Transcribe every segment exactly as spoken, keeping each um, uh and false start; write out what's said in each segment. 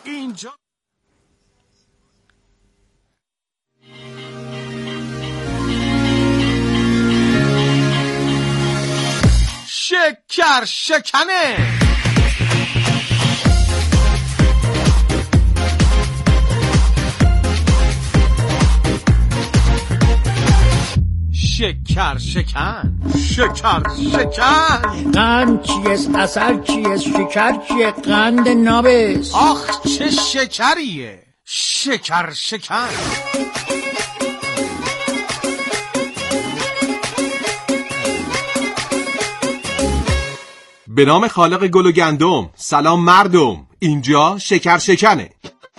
اینجا شکر شکنه. شکر شکن، شکر شکن. قند چیست؟ عسل چیست؟ شکر چیه؟ قند نابست. آخ چه شکریه. شکر شکن. به نام خالق گل و گندم. سلام مردم، اینجا شکر شکنه.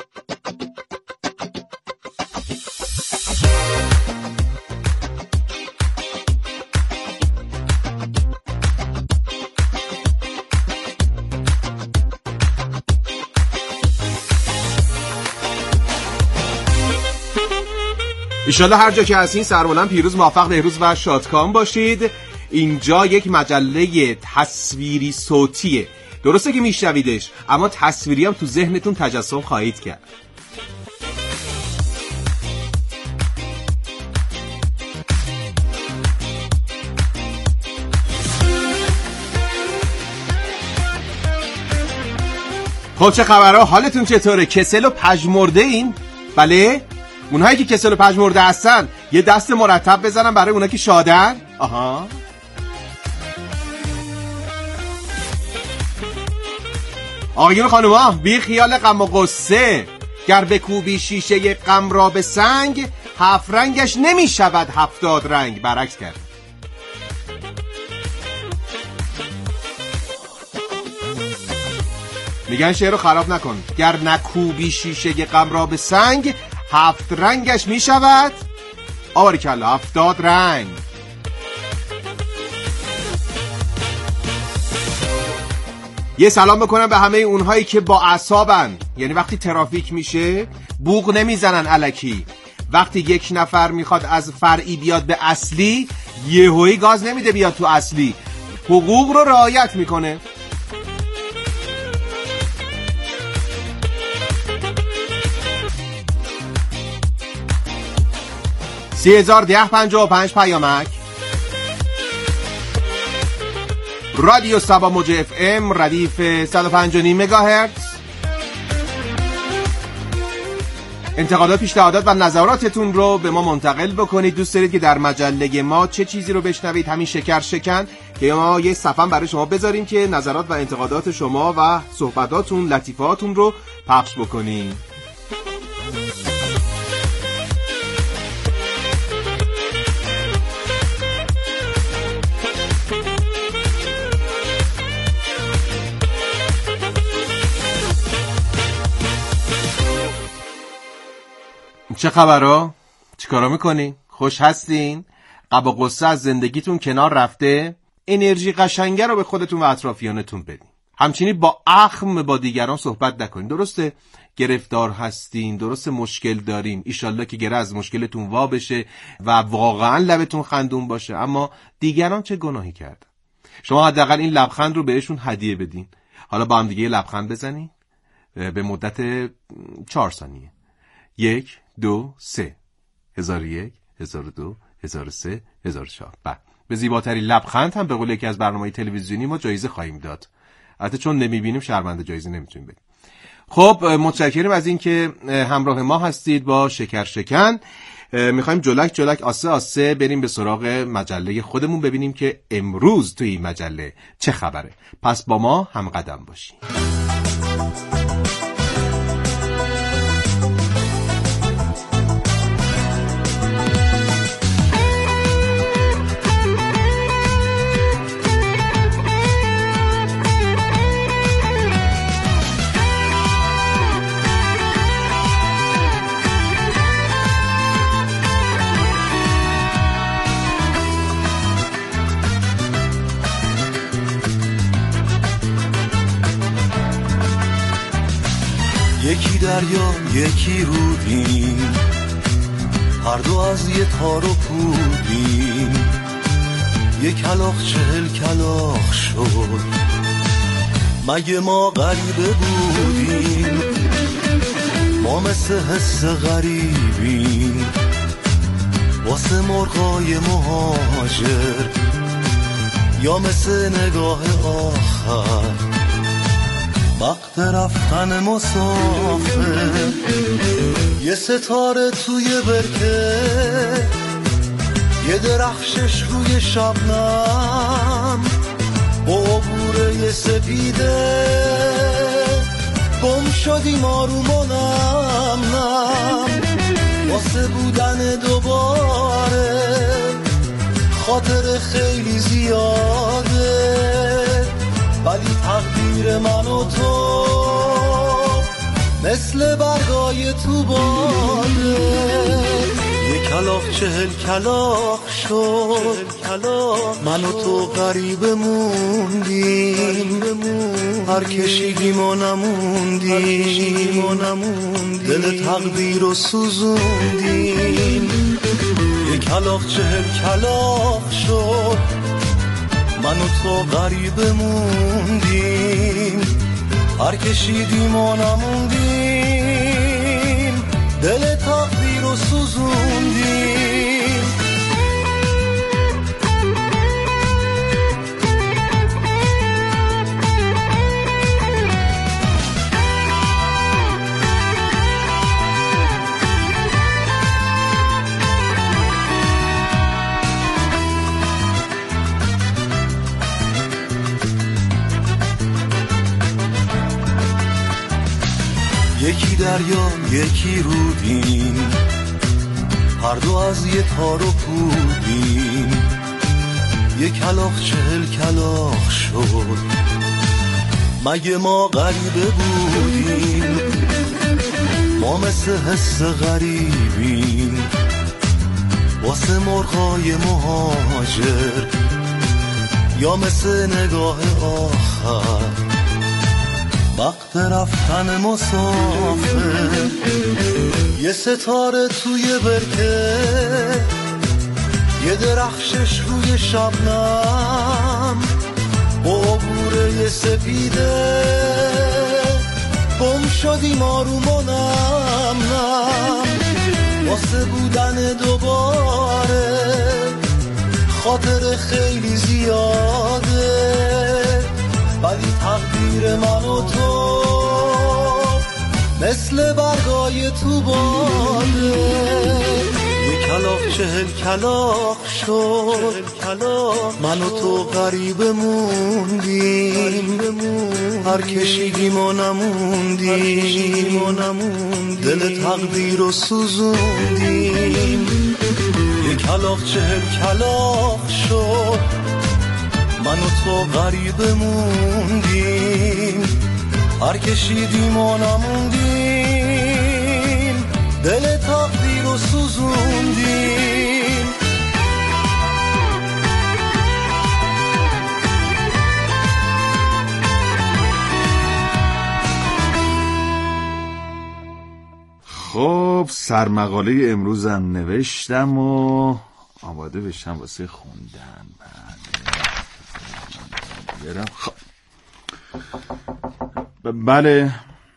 ایشالله هر جا که هستین سربلند، پیروز، موفق، بهروز و شادکام باشید. اینجا یک مجله تصویری صوتیه. درسته که میشنویدش، اما تصویری هم تو ذهنتون تجسم خواهید کرد. خب چه خبرها؟ حالتون چطوره؟ کسل و پژمرده این؟ بله؟ اونهایی که کسل و پژمرده هستن یه دست مرتب بزنن برای اونها که شادن. آها. آقایون خانوما، بی خیال غم و غصه، گر بکوبی شیشه غم را به سنگ، هفت رنگش نمی شود هفتاد رنگ. برعکس کرد. میگن شعر رو خراب نکن. گر نکوبی شیشه غم را به سنگ، هفت رنگش می شود آباریکلا هفتاد رنگ. یه سلام بکنم به همه اونهایی که با اعصابن، یعنی وقتی ترافیک میشه بوق نمیزنن الکی، وقتی یک نفر میخواد از فرعی بیاد به اصلی یهویی گاز نمیده بیاد تو اصلی، حقوق رو رعایت میکنه. سی هزار ده پنجاه و پنج پیامک رادیو سبا موج اف ام ردیف صد و پنج و نیم مگاهرتز. انتقادات، پیشنهادات و نظراتتون رو به ما منتقل بکنید. دوست دارید که در مجله ما چه چیزی رو بشنوید؟ همین شکر شکن که ما یه صفحه برای شما بذاریم که نظرات و انتقادات شما و صحبتاتون، لطیفاتون رو پخش بکنیم. چه خبرها؟ چیکارا میکنین؟ خوش هستین؟ قب و غصه از زندگیتون کنار رفته؟ انرژی قشنگه رو به خودتون و اطرافیانتون بدین. همچنین با اخم با دیگران صحبت نکنین. درسته گرفتار هستین، درسته مشکل دارین، ایشالله که گره از مشکلتون وا بشه و واقعا لبتون خندون باشه، اما دیگران چه گناهی کردن؟ شما حداقل این لبخند رو بهشون هدیه بدین. حالا با هم دیگه لبخند بزنین به مدت چهار ثانیه. یک، دو، سه. هزار و یک، هزار و دو، هزار و سه، هزار و چهار. بعد به زیباترین لبخند هم به قول یکی از برنامه‌های تلویزیونی ما جایزه خواهیم داد. البته چون نمیبینیم شرمنده جایزه نمیتونیم بدیم. خب متشکرم از این که همراه ما هستید با شکر شکن. میخوایم جلک جلک آسه آسه بریم به سراغ مجله خودمون، ببینیم که امروز توی این مجله چه خبره. پس با ما هم قدم باشین. یکی دریا یکی رودیم، هر دو از یه تار و پودیم، یک کلاغ چهل کلاغ شد، مگه ما غریبه بودیم. ما مثل حس غریبیم واسه مرغای مهاجر، یا مثل نگاه آخر وقت رفتن مسافر. یه ستاره توی برکه، یه درخشش روی شبنم، با عبور یه سپیده گم شدیم آرومانم نم. واسه بودن دوباره خاطر خیلی زیاده، ولی تقدیر من و تو مثل برگای تو باده. یک کلاغ چهل کلاغ شد، من و تو غریبه موندیم، هر کشیدیم و نموندیم، دل تقدیر رو سوزوندیم. یک کلاغ چهل کلاغ شد، من و تو غریبه موندیم، هر کشیدیم و نموندیم، دل تقدیر رو سوزوندیم. یکی دریا یکی رودیم، هر دو از یه تار و پودیم. یک کلاغ چهل کلاغ شد، مگه ما غریبه بودیم؟ ما مثل حس غریبیم واسه مرغای مهاجر، یا مثل نگاه آخر وقت رفتن مسافر. یه ستاره توی برکه، یه درخشش روی شبنم، با عبور یه سپیده گم شدیم آرومانم نم. واسه بودن دوباره خاطر خیلی زیاده، ولی تقدیر من و تو مثل برگای تو باده. یک کلاغ چهل کلاغ شد، من و تو غریبه موندیم، هر کشیدیم و نموندیم، دل تقدیر رو سوزوندیم. یک کلاغ چهل کلاغ شد، من و تو غریبه موندیم، هر کشیدیم و نموندیم، دل تقدیر رو سوزوندیم. خب سرمقاله امروزم نوشتم و آماده بشم واسه خوندن. بله خب بله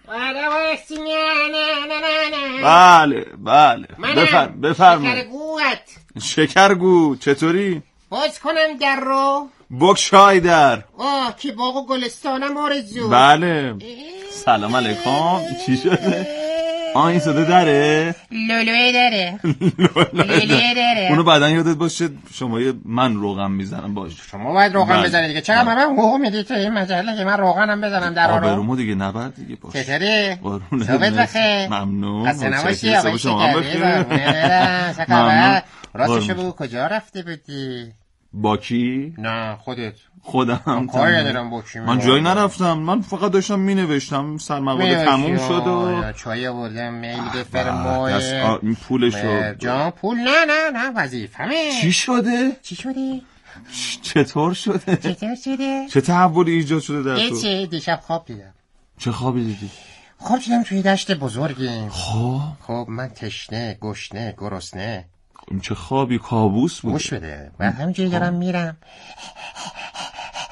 بله بله بفرم بفرمایید. شکرگو چطوری؟ باز کنم در رو بگشای در. آه که باغ و گلستانم آرزو. بله سلام علیکم. چی شده؟ آه این صدا داره؟ لولوه داره. لولوه داره. اونو بعدن یادت باشه شما یه من روغن میزنم باشه. شما باید روغن بزنید دیگه. چقدر من حقوق میدید تو این مجله که من روغنم بزنم در رو؟ آبرومو دیگه نبرد دیگه باشه. چطوری؟ قربونت صحبت بخیر. ممنون. قصه نباشی آقای شکری. ممنون. راستشو بگو کجا رفته بودی؟ با کی؟ نه خودت. خودم کاری ندارم با کی. من جایی نرفتم، من فقط داشتم می نوشتم. سرمقاله تموم شد و چای آوردم میل بفرمایید. پولشو جان پول نه نه نه وظیفمه. چی شده؟ چی شده؟ چطور شده؟ چطور شده؟ چه تحولی ایجاد شده در تو؟ چه دیشب خواب دیدم. چه خوابی دیدی؟ خواب دیدم توی دشت بزرگیم. خب خب من تشنه گشنه گرسنه. این چه خوابی؟ کابوس بود. گوش بده. بعد همینجوری دارم میرم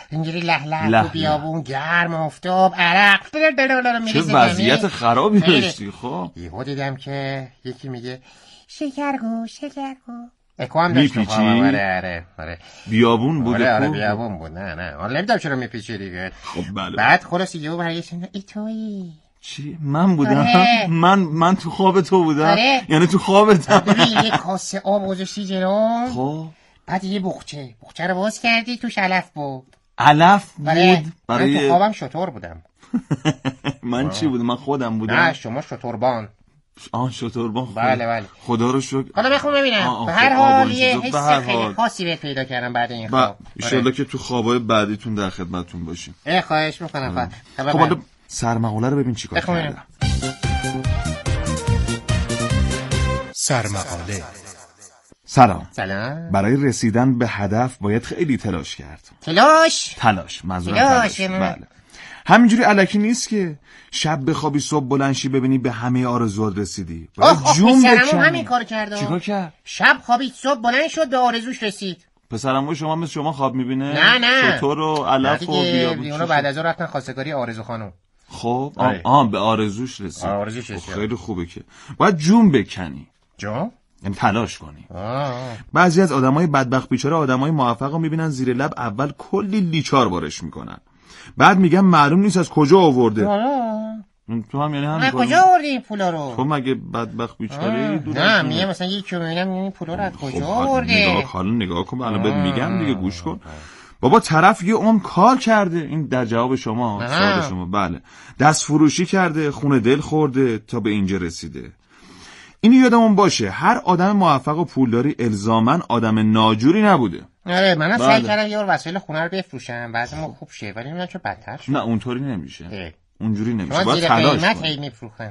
اینجوری له له تو بیابون گرم آفتاب عرق چه وضعیت خرابی داشتی. خب یهو دیدم که یکی میگه شکرگو شکرگو اکو هم داشت. آره آره آره بیابون بود. آره آره بیابون بود. نه نه حالا نمیدونم چرا میپیچی دیگه. خب بله. بعد خلاص یهو برگشتن ای تویی. چی؟ من بودم؟ آره. من من تو خواب تو بودم؟ آره. یعنی تو خوابتم؟ ببین یه کاسه آب گذاشتی جلوم. خب بعد یه بخچه بخچه رو باز کردی توش علف بود. علف بود؟ آره. برای من تو خوابم شطور بودم. من چی بودم؟ من خودم بودم؟ نه شما شتربان. آن شتربان. بله بله. خدا رو شکر. حالا بخون ببینم. به هر حال یه حس خیلی خاصی بهت پیدا کردم بعد این خواب. ان شاءالله که تو خوابای بعدیتون در خدمتتون باشیم. ای خواهش میکنم. خب حالا سرمقاله رو ببین چیکار کردم. سرمقاله. سلام. سلام. برای رسیدن به هدف باید خیلی تلاش کرد. تلاش؟ تلاش. منظورم تلاش. تلاش. بله. همینجوری الکی نیست که شب بخوابی صبح بلند شی ببینی به همه آرزوات رسیدی. باید جون بکنی. همین کارو کرد. چیکار کرد؟ شب خوابید صبح بلند شد به آرزوش رسید. پسرم شما مثل شما خواب میبینه؟ نه نه. شطور و علف و بیابون. دیگه بعد از اون رفتن خواستگاری آرزو خانم. خب آه, آه به آرزوش رسید. آرزوش رسید. خیلی خوبه که باید جون بکنی. جون؟ یعنی تلاش کنی. آه. بعضی از آدمای بدبخت بیچاره آدمای موفق رو میبینن زیر لب اول کلی لیچار بارش میکنن. بعد میگن معلوم نیست از کجا آورده. آه. تو هم یعنی هم کجا آوردی این پولا رو؟ تو مگه بدبخت بیچاره؟ نه میگه مثلا یکی رو میبینم این پولا رو از کجا آورده؟ نگاه حالا نگاه کن الان بهت میگم دیگه گوش کن. بابا طرف یه عمر کار کرده. این در جواب شما سوال شما. بله دست فروشی کرده، خونه دل خورده تا به اینجا رسیده. اینو یادمون باشه هر آدم موفق و پولداری الزاماً آدم ناجوری نبوده. آره منم سعی کردم یه وسایل خونه رو بفروشم بعضی ما خوب شه ولی نمیدونم چه بدتر شد. نه اونطوری نمیشه. اه. اونجوری نمیشه. باید تلاش کنی. هی میفروخن.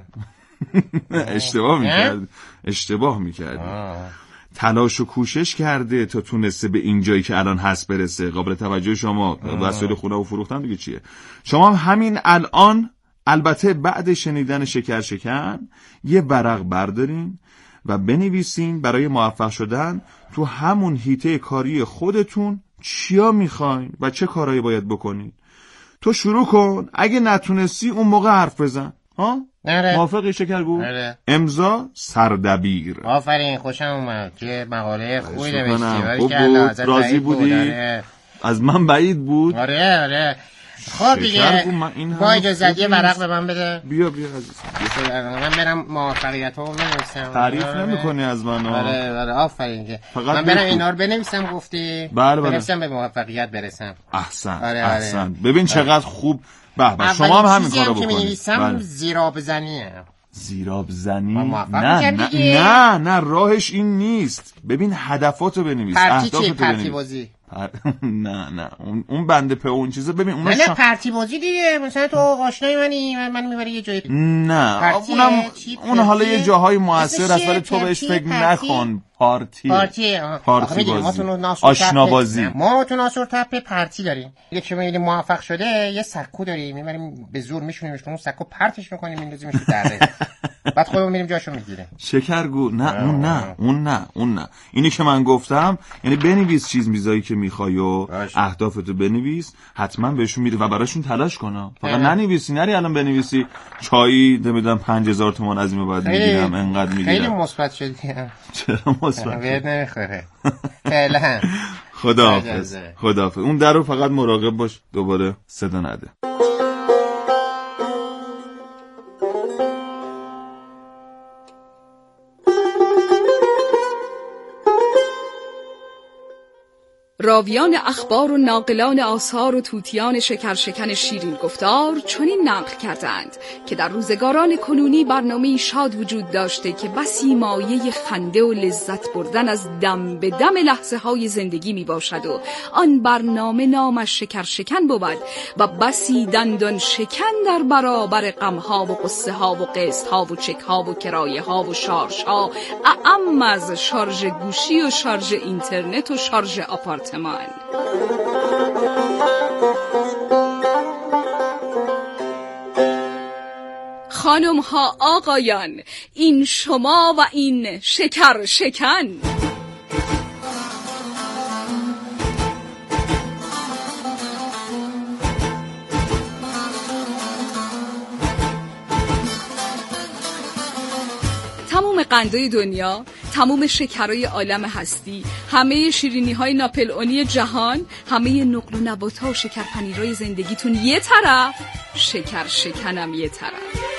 اشتباه میکرد. اشتباه میکرد. تلاش و کوشش کرده تا تونسته به این جایی که الان هست برسه. قابل توجه شما وسایل خونه رو فروختن دیگه چیه؟ شما همین الان البته بعد شنیدن شکر شکن یه ورق بردارین و بنویسین برای موفق شدن تو همون حیطه کاری خودتون چیا میخواین و چه کارهایی باید بکنین. تو شروع کن، اگه نتونستی اون موقع حرف بزن. ها؟ موافقی شکرگو؟ نره. امضا سردبیر. آفرین خوشم اومد که مقاله خوبی نوشتی. راضی بودی؟ از من بعید بود. آره آره. خب دیگه با اجازت یه ورق به من بده. بیا بیا عزیز. من برم موفقیت‌ها رو بنویسم. تعریف نمی‌کنی از من. آره آره آفرین. من برم اینا رو بنویسم گفتی. بله بله. بنویسم به موفقیت برسم. احسن. آره احسن. آره. ببین چقدر خوب. به به شما هم همین کارو بکنید. من می‌نویسم زیراب زنیه. زیراب زنی؟ نه نه نه نه راهش این نیست. ببین هدفاتو بنویس. اهدافتو بنویس. پر... نه نه اون اون بنده په اون چیزا ببین اون نه شا... پرتی بازی دیگه مثلا تو آشنای منی من من میبری یه جایی. نه اونم اون حالا یه جاهای موثر است ولی تو بهش فکر نکن. پارتی پارتی پارتی بازی آشنا بازی. ما تو ناصر تپه پارتی داریم. یه که میگه موفق شده یه سکو داریم میبریم به زور میشونیمش اون سکو پرتش میکنیم میندازیمش تو دره. بعد خودمون میریم جاشو میگیریم. شکرگو نه اون نه اون نه اون نه اینی که من گفتم یعنی بنویس چیز میزایی که میخوای و اهدافتو بنویس حتما بهشون میری و براشون تلاش کن. فقط ننویسی نری الان بنویسی چای نمیدونم پنج هزار تومان از این بعد میگیرم انقدر میگیرم. خیلی مثبت شدی. چرا مثبت؟ بهت نمیخوره. فعلا خداحافظ. خداحافظ. اون درو فقط مراقب باش دوباره صدا نده. راویان اخبار و ناقلان آثار و توتیان شکر شکن شیرین گفتار چنین نقل کردند که در روزگاران کنونی برنامه‌ای شاد وجود داشته که بسی مایه خنده و لذت بردن از دم به دم لحظه های زندگی می باشد و آن برنامه نامش شکر شکن بود و بسی دندان شکن در برابر غمها و قصه ها و قسط ها و چک ها و کرایه ها و شارژ ها اعم از شارژ گوشی و شارژ اینترنت و شارژ آپارتمان. خانم ها آقایان این شما و این شکر شکن. تموم قندهای دنیا، تموم شکرهای عالم هستی، همه شیرینی‌های ناپلئونی جهان، همه نقل و نبات‌ها و شکرپنیرهای زندگیتون یه طرف، شکر شکنم یه طرف.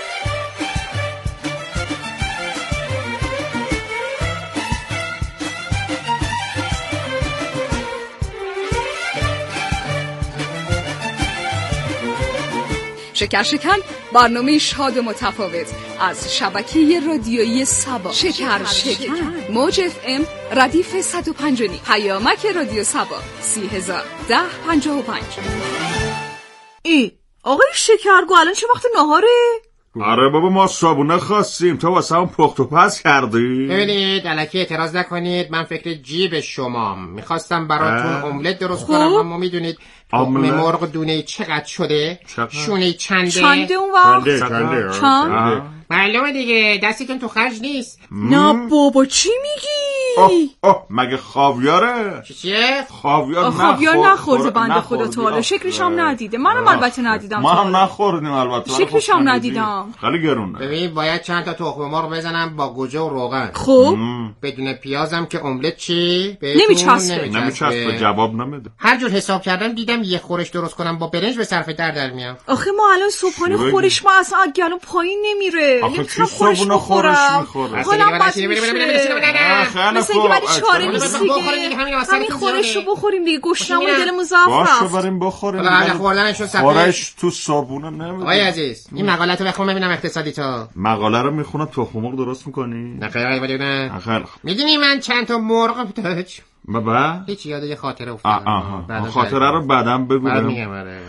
شکر شکن، برنامه شاد و متفاوت از شبکه رادیویی سبا. شکر شکن، موج اف ام ردیف صد و پنج و نیم، پیامک رادیو سبا سی هزار ده پنجاه و پنج. ای آقای شکرگو، الان چه وقت نهاره؟ آره بابا، ما صابونه خواستیم، تو واسه هم پخت و پس کردی. ببینید الکی اعتراض نکنید، من فکر جیب شمام. میخواستم براتون املت درست کنم، اما میدونید تخم مرغ دونه چقدر شده؟ شونه چنده؟ چنده اون وقت؟ چنده چنده چند؟ معلومه دیگه، دستتون تو خرج نیست. نه بابا چی میگی؟ اوه اوه مگه خاویاره؟ چیه؟ خاویار خاویار نخور... نخورده بنده خدا تو حالا، شکلش هم ندیده. منم البته ندیدم. ما هم نخوردیم البته. شکلش هم ندیدم. خیلی گرونه. ببین باید چند تا تخم مرغ بزنم با گوجه و روغن. خب بدون پیازم که املت چی؟ نمیچسبه. نمیچسبه، جواب نمیده. هر جور حساب کردم دیدم یه خورش درست کنم با برنج به صرفه در در میام. آخه ما الان صبحانه خورش ما اصلا گلو پایین نمیره. آخه چی صبحونه خورش میخوره؟ حالم بد میشه. مثل اینکه بعد چاره نیست دیگه. همین خورش رو بخوریم دیگه، گشنمون دلمون ضعف رفت. باشه بریم بخوریم. حالا خوردنشو صفحه. خورش تو صابونه نمیده. آقای عزیز این مقاله‌تو بخون ببینم اقتصادی تو. مقاله رو میخونم تخم مرغ درست میکنی؟ نه خیلی آقای بدونه. خیلی. میدونی من چند تا مرغ داشت؟ بابا هیچ یاد یه خاطره افتاد. آها خاطره رو بعدم بگو. بعد میگم. آره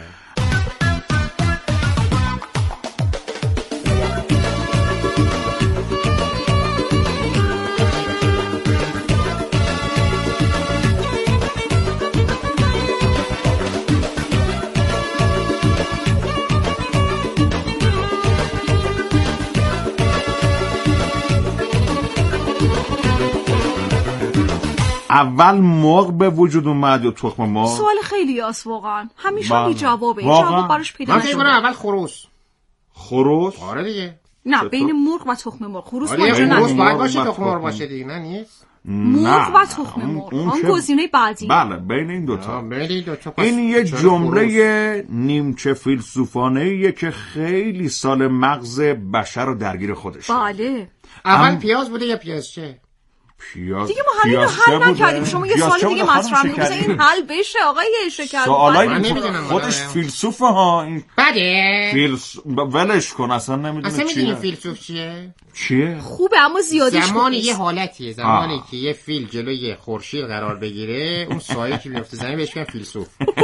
اول مرغ به وجود اومد یا تخم مرغ؟ سوال خیلی آس واقعا، همیشه بله. بی جوابه. جواب براش پیدا نمیشه. من اول خروس. خروس؟ آره دیگه. نه بین مرغ و تخم مرغ. خروس آره باشه. خروس نه باید باشه، تخم مرغ باشه دیگه. نه نیست. مرغ و تخم مرغ اون گزینه بعدی. بله بین این دوتا. بین این دوتا. این یه جمله نیمچه فیلسوفانه‌ایه که خیلی سال مغز بشر رو درگیر خودش. بله. اول پیاز بوده یا پیاز چه؟ پیاز دیگه ما همین رو حل نکردیم. شما یه سوال دیگه مطرح می‌کنید این حل بشه آقای شکر. سوالای خودش فیلسوفه ها. این بده فیلس ولش کن، اصلا نمیدونه اصلا چیه. میدونی فیلسوف چیه؟ چیه؟ خوبه اما زیادش زمانی یه حالتیه، زمانی آه. که یه فیل جلوی خورشید قرار بگیره، اون سایه که میفته زمین بهش میگن فیلسوف.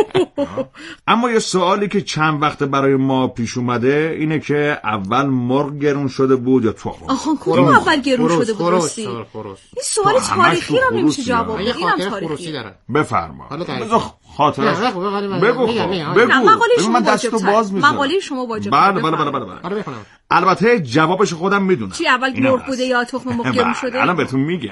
اما یه سوالی که چند وقت برای ما پیش اومده اینه که اول مرغ گرون شده بود یا تخم؟ آخه کدوم اول گرون شده بود راستی؟ این سوال تاریخی رو نمیشه جواب بدید. اینم تاریخی داره. بفرما. حالا خاطره بگو. بگو. من دستو باز میذارم. مقاله شما واجب. بله بله بله بله. آره بخونم. البته جوابش خودم میدونم. چی اول مرغ بوده یا تخم مرغ گرون شده؟ الان بهتون میگم.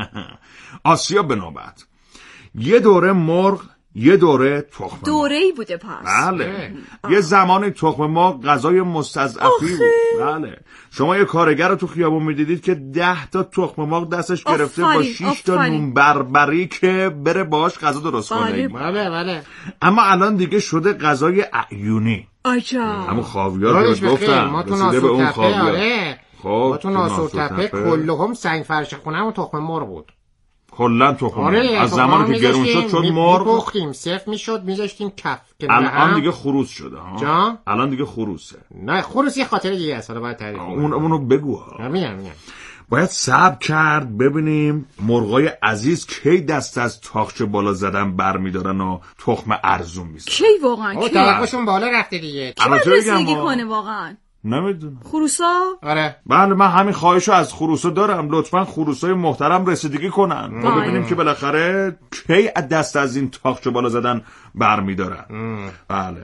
آسیا به نوبت. یه دوره مرغ، یه دوره تخم مرغ. دوره‌ای بوده پس. بله. یه زمانی تخم مرغ غذای مستضعفی بود. بله. شما یه کارگر رو تو خیابون میدیدید که ده تا تخم مرغ دستش گرفته با شش تا نون بربری که بره باهاش غذا درست کنه. بله بله. اما الان دیگه شده غذای اعیونی. عجب. همون خاویار رو گفتم. ما تو ناسور تپه آره. ما تو ناسور تپه کلهم سنگ فرش خونه و تخم مرغ بود. کلا تخم مرغ از زمانی که گرون شد شد مرغ می‌پختیم، صفر میشد، میذاشتیم کف. الان دیگه خروس شده ها. جان؟ الان دیگه خروسه. نه خروس یه خاطره دیگه است، حالا باید تعریف کنم. اون اونو بگو ها. میگم میگم. باید صبر کرد ببینیم مرغای عزیز کی دست از تاقچه بالا زدن برمیدارن و تخم ارزون میذارن. کی واقعا؟ کی؟ توقعشون بالا رفته دیگه. کی باید رسیدگی کنه واقعا؟ نمیدونم. خروسا؟ آره. بله من همین خواهشو از خروسا دارم، لطفاً خروسای محترم رسیدگی کنن. ما ببینیم که بالاخره کی دست از این تاقچه بالا زدن برمیدارن. بله.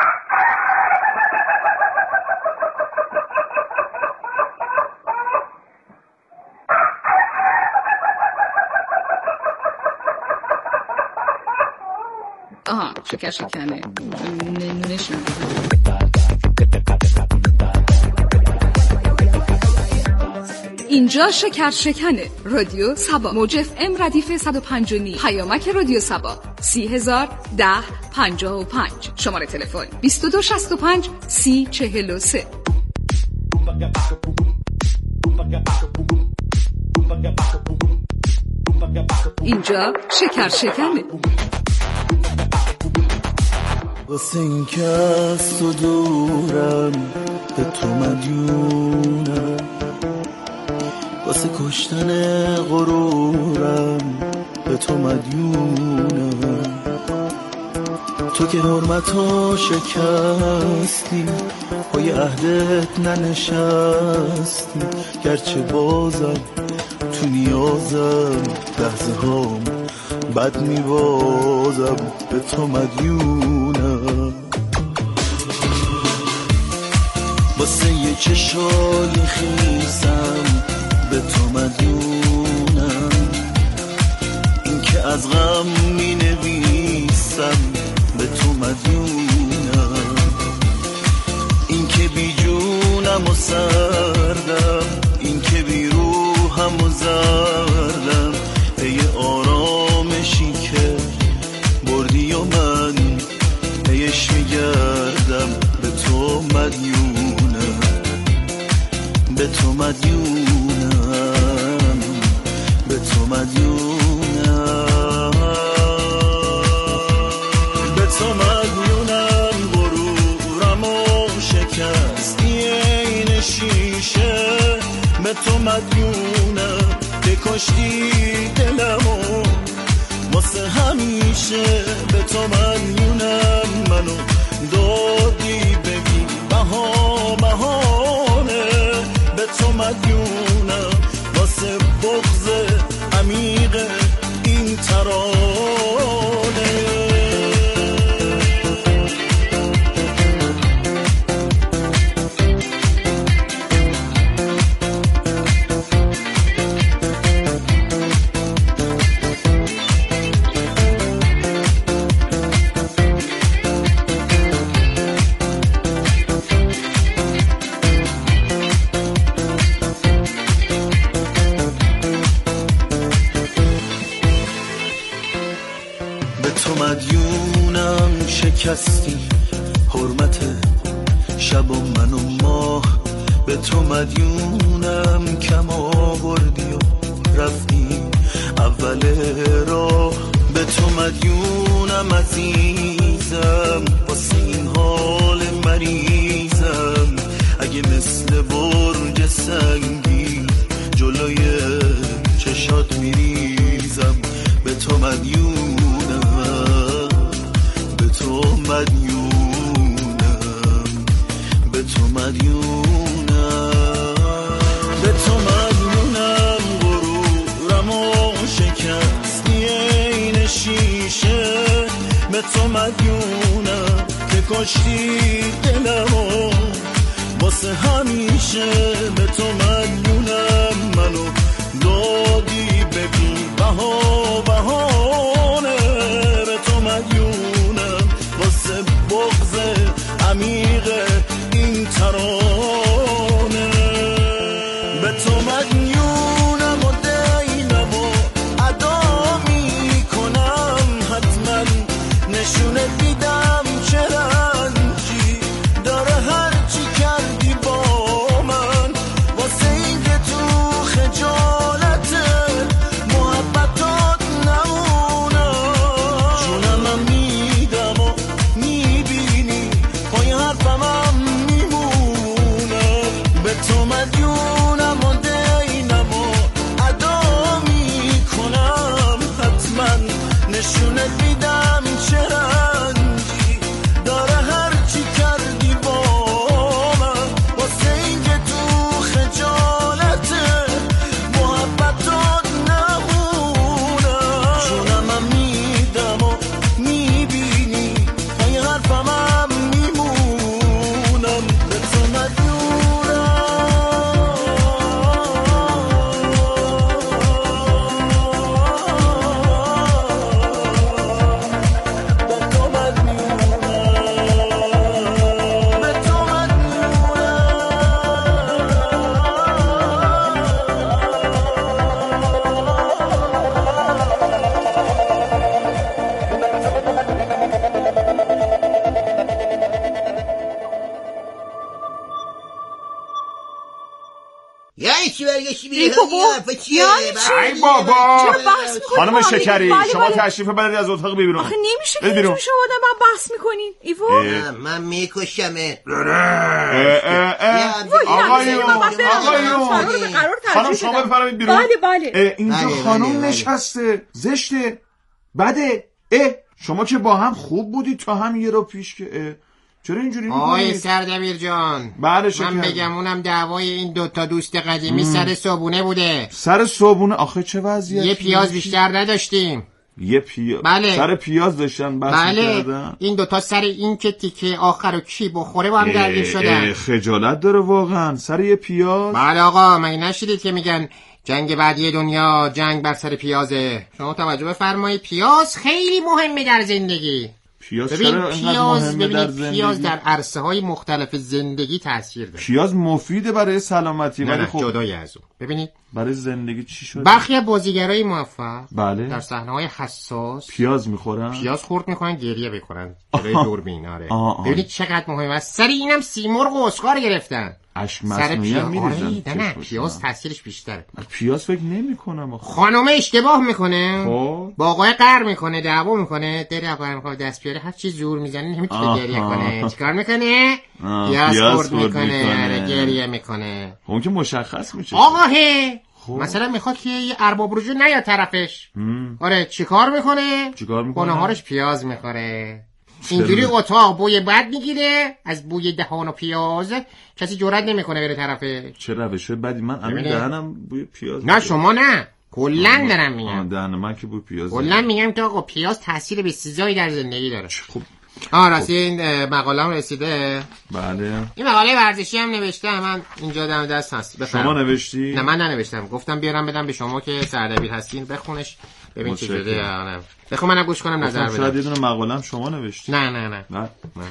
آها شکر شکنه نونش نمیدونم. اینجا شکر شکنه. رادیو سبا، موج اف ام ردیف صد و پنج و نیم، پیامک رادیو سبا سی هزار ده پنجاه و پنج، شماره تلفن بیست و دو شصت و پنج سی چهل و سه. اینجا شکر شکنه. واسه این که از تو دورم به تو مدیونم، واسه کشتن غرورم به تو مدیونم. تو که حرمتو شکستی، پای عهدت ننشستی، گرچه بازم تو نیازم لحظه هام بد میبازم به تو مدیونم. واسه یه چشای خیسم به تو مدیونم، این که از غم می نویسم به تو مدیونم، این که بی جونم و سردم، این که بی روحم و زردم، ای آرامشی که بردی و من پیش میگردم به تو مدیونم، به تو مدیونم، به تو مدیونم، به تو مدیونم. غرورم و شکستی این شیشه، به تو مدیونم که کشتی دلمو واسه همیشه، به تو مدیونم. منو دادی بگی بها بهانه، به تو مدیونم واسه بغض عمیق این ترانه. شکستی حرمت شب و من و ماه، به تو مدیونم. کم آوردی و رفتی اول راه، به تو مدیونم عزیزم. واسه این حال مریضم، اگه مثل برج سنگی جلوی چشات میریزم، به تو مدیونم، به تو مدیونم، به تو مدیونم، به تو مدیونم. غرورم و شکستی این شیشه، به تو مدیونم که کشتی دلمو واسه همیشه، به تو مدیونم. منو دادی ببین بها بهانه، به تو مدیونم واسه بغض عمیق این ترانه، به تو مدیونم و دینم و ادا میکنم حتما، نشونه دیدم چه رنجی داره هر چی کردی با من، واسه این که تو خجالت محبتات نمونم. جونم میدم و میبینی پای حرفم هم میمونم، به تو مدیونم و دینم و ادا میکنم حتما، نشونه دیدم چه رنجی داره هر چی کردی با من، واسه این که تو خجالت محبتات نمونم. جونم هم میدم و میبینی پای حرفم هم میمونم، به تو مدیونم. یعنی چی برگشتی بیره ای بابا چیه؟ ای بابا چرا بحث میکنی؟ خانم شکری بله شما بله. تشریف ببرید از اتاق بیرون. آخه نمیشه که اینجور شما آدم من بحث میکنین ایوا. من میکشمه. آقایون آقایون خانم شما بفرمایید بیرون. بله بله اینجا خانم نشسته زشته بده. اه شما که با هم خوب بودید تا هم یه رو پیش که چرا اینجوری میکنید؟ آقای سردبیر جان بله شکر من بگم اونم دعوای این دوتا دوست قدیمی سر صابونه بوده. سر صابونه؟ آخه چه وضعیتی؟ یه پیاز بیشتر نداشتیم. یه پیاز بله. سر پیاز داشتن بحث بله کردن. این دوتا سر این که تیکه آخر و کی بخوره با هم درگیر شدن. خجالت داره واقعا سر یه پیاز. بله آقا مگه نشیدید که میگن جنگ بعدی دنیا جنگ بر سر پیازه؟ شما توجه بفرمایید پیاز خیلی مهمه در زندگی. پیاز ببین چرا پیاز مهمه در ببینید پیاز زندگی؟ در عرصه های مختلف زندگی تاثیر داره. پیاز مفیده برای سلامتی نه ولی نه خب جدای از اون ببینید برای زندگی چی شده؟ برخی از بازیگرای موفق بله در صحنه‌های حساس پیاز میخورن. پیاز خورد میکنن گریه بکنن جلوی دوربین. آره ببینید چقدر مهمه است. سر اینم سیمرغ و اسکار گرفتن. اشک سر مصنوعی پیاز هم میریزن. نه نه پیاز تاثیرش بیشتره. پیاز فکر نمی‌کنم. خانم اشتباه میکنه خب با آقای قهر میکنه دعوا میکنه دل آقای میخواد دست بیاره هر چی زور میزنه نمیتونه گریه کنه. چیکار میکنه؟ پیاز خورد میکنه. آره گریه میکنه. اون که مشخص میشه. آقا هه مثلا میخواد که یه ارباب رجوع نیاد طرفش. آره چیکار میکنه؟ چیکار میکنه؟ ناهارش پیاز میخوره. اینجوری اتاق بوی بد میگیره از بوی دهان و پیاز. کسی جرئت نمیکنه بره طرفه. چه روشه بدی من الان دهنم بوی پیاز. نه شما نه کلا دارم میگم. دهن من که بوی پیاز. کلا میگم که آقا پیاز تاثیر بسیاری در زندگی داره. خب آ راستی این مقاله‌ام رسیده. بله این مقاله ورزشی هم نوشتم من اینجا دم دست هست. شما نوشتی؟ نه من ننوشتم. گفتم بیارم بدم به شما که سردبیر هستین بخونش ببین چه جوریه. آره بخون منم گوش کنم نظر بدم. شاید یه دونه مقاله‌ام شما نوشتی. نه نه نه نه نه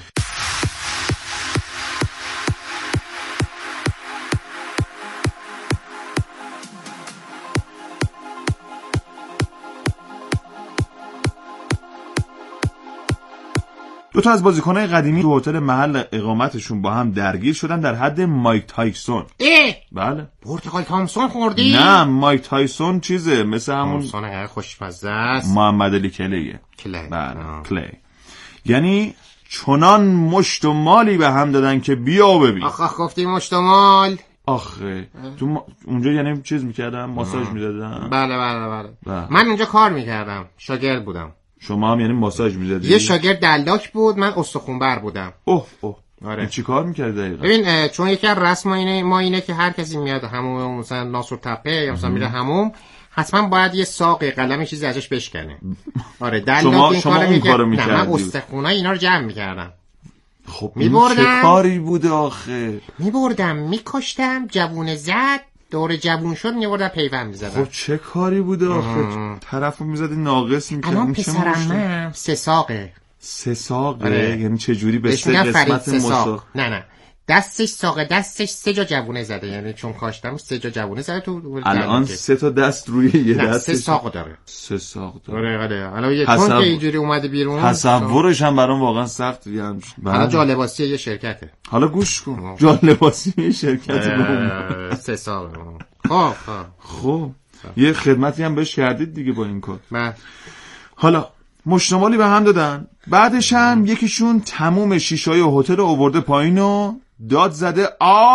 دو تا از بازیکن‌های قدیمی تو هتل محل اقامتشون با هم درگیر شدن در حد مایک تایسون. ای بله پرتقال تامسون خوردی؟ نه مایک تایسون چیزه مثل همون تامسون خوشمزه است. محمد علی کلیه. کلی بله کلی. یعنی چنان مشت و مالی به هم دادن که بیا ببین. آخ آخ گفتی مشت و مال. آخه تو ما... اونجا یعنی چیز میکردم ماساژ میدادن. بله بله بله, بله. من اونجا کار میکردم شاگرد بودم. شما هم یعنی ماساژ میدادی؟ یه شاگرد دلاک بود من استخونبر بودم. اوه اوه آره. چی کار میکرد دقیقا؟ ببین چون یکی از رسم اینه ما اینه که هر کسی میاد هموم مثلا ناصر تپه یا مثلا میره هموم حتما باید یه ساق قلم چیزی ازش بشکنه. آره دلاک شما این شما اون کارو میکردی. نه من استخونای اینا رو جمع میکردم. خب میبردم چه کاری بوده آخه؟ میبردم میکشتم جوونه زد دور جوون شد میبردم پیوند میزدم. خب چه کاری بوده آخه؟ طرفو میزدی ناقص میکردی. الان پسرم من سه ساقه. سه ساقه؟ آره. یعنی چه جوری به سه قسمت مساق؟ نه نه دستش ساقه دستش سه جا جوونه زده یعنی چون کاشتم سه جا جوونه زده تو. الان سه تا دست روی یه دست سه ساق داره. سه ساق داره. آره آره الان یه تصور... چون که اینجوری اومده بیرون تصورش هم برام واقعا سخت یعنی. حالا جالباسی یه شرکته. حالا گوش کن جالباسی یه شرکته. سه ساق. خب خب یه خدمتی هم بهش کردید دیگه با این کار. من حالا مشتمالی به هم دادن. بعدش هم یکیشون تموم شیشای هتل رو آورده پایین و داد زده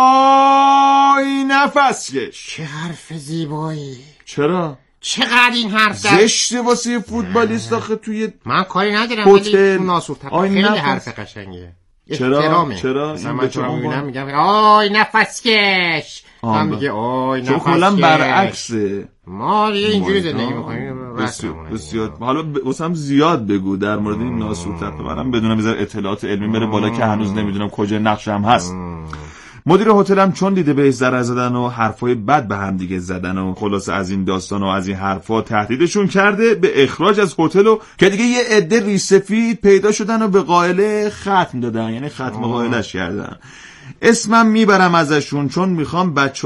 آی نفس کش. چه حرف زیبایی. چرا؟ چقدر این حرف داره زشته واسه فوتبالیست آخه توی من کاری ندارم ولی ناصر تپه خیلی نفس... حرف قشنگیه. چرا؟ چرا؟ مثلا من چرا میبینم میگم آی نفس کش هم میگه آی نفس کش. چون کلا برعکسه ما اینجوری زندگی میکنیم. بسیار حالا واسم زیاد بگو در مورد این ناصر تپه منم بدونم بذار اطلاعات علمی بره بالا که هنوز نمیدونم کجا نقشم هست. مدیر هتلم چون دیده به ضرر زدن و حرفای بد به هم دیگه زدن و خلاصه از این داستان و از این حرفا تهدیدشون کرده به اخراج از هتل و که دیگه یه عده ریسفید پیدا شدن و به قائله ختم دادن یعنی ختم قائلش کردن. اسمم میبرم ازشون چون میخوام بچه